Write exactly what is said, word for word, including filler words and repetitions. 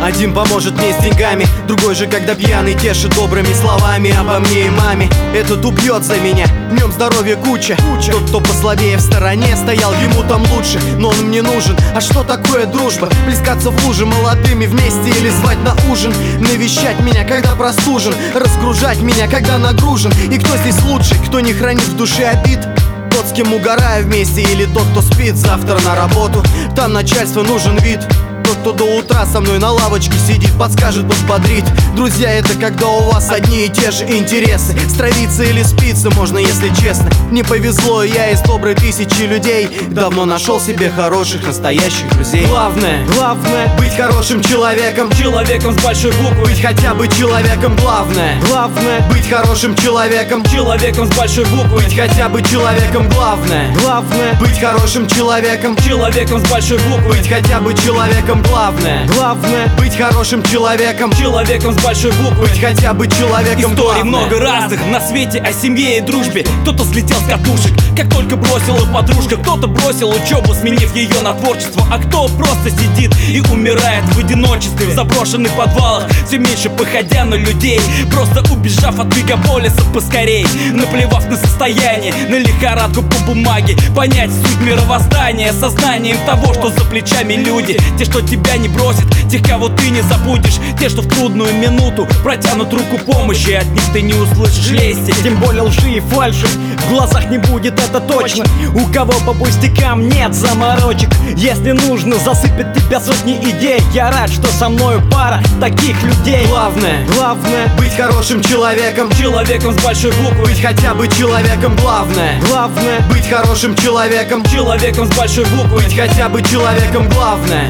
Один поможет мне с деньгами, другой же, когда пьяный, тешит добрыми словами обо мне и маме. Этот убьет за меня, в нем здоровья куча. Тот, кто послабее в стороне стоял, ему там лучше, но он мне нужен. А что такое дружба? Плескаться в луже молодыми вместе или звать на ужин, навещать меня, когда простужен, разгружать меня, когда нагружен. И кто здесь лучше, кто не хранит в душе обид? Тот, с кем угораю вместе, или тот, кто спит завтра на работу? Там начальству нужен вид. Тот, кто до утра со мной на лавочке сидит, подскажет, подбодрит. Друзья, это когда у вас одни и те же интересы. Стравиться или спиться можно, если честно. Не повезло, я из доброй тысячи людей давно нашел себе хороших, настоящих друзей. Главное, главное быть хорошим человеком. Человеком с большой буквы. Быть хотя бы человеком. Главное, главное быть хорошим человеком. Человеком с большой буквы. Быть хотя бы человеком. Главное, главное быть хорошим человеком. Человеком с большой буквы. Быть хотя бы человеком. Главное, главное быть хорошим человеком. Человеком с большой буквы. Быть хотя бы человеком. Историй главное. много разных на свете о семье и дружбе. Кто-то слетел с катушек, как только бросила подружка. Кто-то бросил учебу, сменив ее на творчество. А кто просто сидит и умирает в одиночестве, в заброшенных подвалах, все меньше походя на людей, просто убежав от мегаполиса поскорей. Наплевав на состояние, на лихорадку по бумаге, понять суть мировоздания сознанием того, что за плечами люди. Те, что тебя не бросят, тех, кого ты не забудешь. Те, что в трудную минуту протянут руку помощи, от них ты не услышишь лести. Тем более лжи и фальши в глазах не будет, это точно. У кого по пустякам нет заморочек, если нужно, засыпет тебя сотни идей. Я рад, что со мною пара таких людей. Главное, главное быть хорошим человеком. Человеком с большой буквы. Быть хотя бы человеком. Главное, главное быть хорошим человеком. Человеком с большой буквы. Быть хотя бы человеком. Главное,